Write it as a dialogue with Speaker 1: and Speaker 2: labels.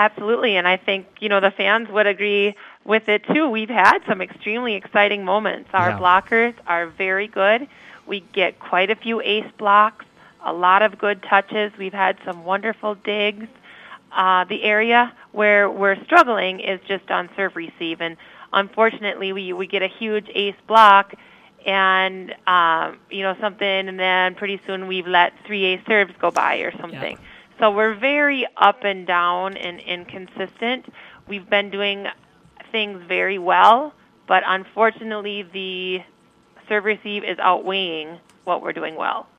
Speaker 1: absolutely. And I think, the fans would agree with it too. We've had some extremely exciting moments. Our blockers are very good. We get quite a few ace blocks, a lot of good touches. We've had some wonderful digs. The area where we're struggling is just on serve receive. And unfortunately, we get a huge ace block and, something, and then pretty soon we've let 3 ace serves go by or something.
Speaker 2: Yeah.
Speaker 1: So we're very up and down and inconsistent. We've been doing things very well, but unfortunately the serve receive is outweighing what we're doing well.